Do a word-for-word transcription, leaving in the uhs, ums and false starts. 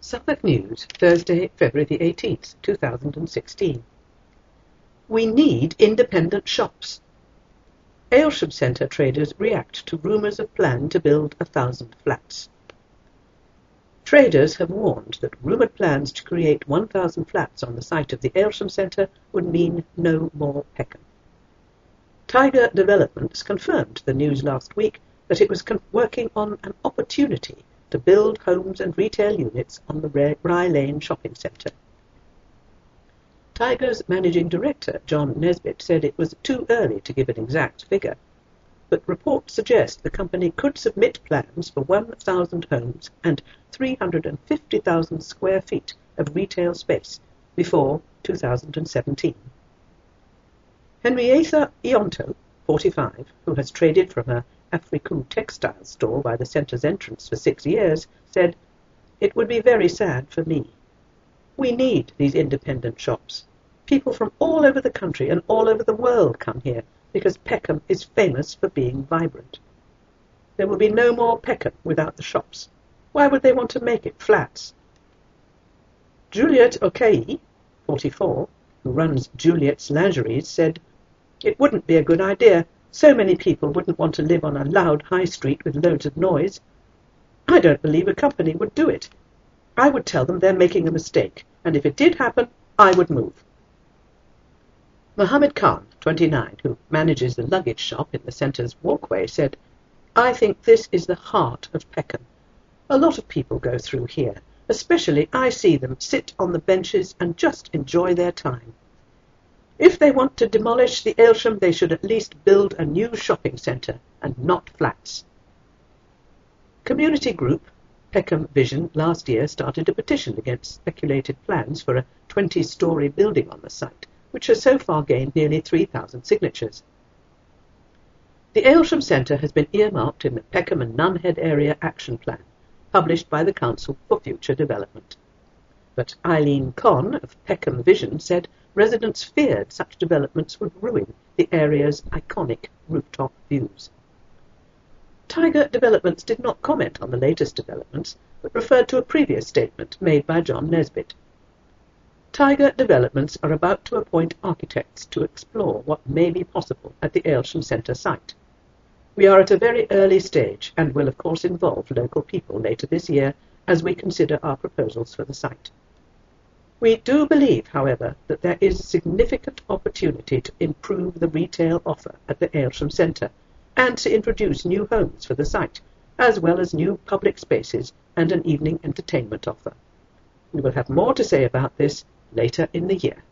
Suffolk News, Thursday, February the eighteenth, two thousand sixteen. We need independent shops. Aylsham Centre traders react to rumours of plan to build a thousand flats. Traders have warned that rumoured plans to create one thousand flats on the site of the Aylsham Centre would mean no more Peckham. Tiger Developments confirmed the news last week that it was working on an opportunity to build homes and retail units on the Rye Lane shopping centre. Tiger's managing director, John Nesbitt, said it was too early to give an exact figure, but reports suggest the company could submit plans for one thousand homes and three hundred fifty thousand square feet of retail space before two thousand seventeen. Henrietta Ionto, forty-five, who has traded from her Afriku textile store by the centre's entrance for six years, said, "It would be very sad for me. We need these independent shops. People from all over the country and all over the world come here because Peckham is famous for being vibrant. There will be no more Peckham without the shops. Why would they want to make it flats?" Juliet Okei, forty-four, who runs Juliet's Lingeries, said, "It wouldn't be a good idea. So many people wouldn't want to live on a loud high street with loads of noise. I don't believe a company would do it. I would tell them they're making a mistake, and if it did happen, I would move." Mohammed Khan, twenty-nine, who manages the luggage shop in the centre's walkway, said, "I think this is the heart of Peckham. A lot of people go through here. Especially I see them sit on the benches and just enjoy their time. If they want to demolish the Aylsham, they should at least build a new shopping centre and not flats." Community group Peckham Vision last year started a petition against speculated plans for a twenty-storey building on the site, which has so far gained nearly three thousand signatures. The Aylsham Centre has been earmarked in the Peckham and Nunhead Area Action Plan, published by the Council for Future Development. But Eileen Conn of Peckham Vision said residents feared such developments would ruin the area's iconic rooftop views. Tiger Developments did not comment on the latest developments, but referred to a previous statement made by John Nesbitt. Tiger Developments are about to appoint architects to explore what may be possible at the Aylsham Centre site. We are at a very early stage and will of course involve local people later this year as we consider our proposals for the site. We do believe, however, that there is significant opportunity to improve the retail offer at the Aylsham Centre and to introduce new homes for the site, as well as new public spaces and an evening entertainment offer. We will have more to say about this later in the year.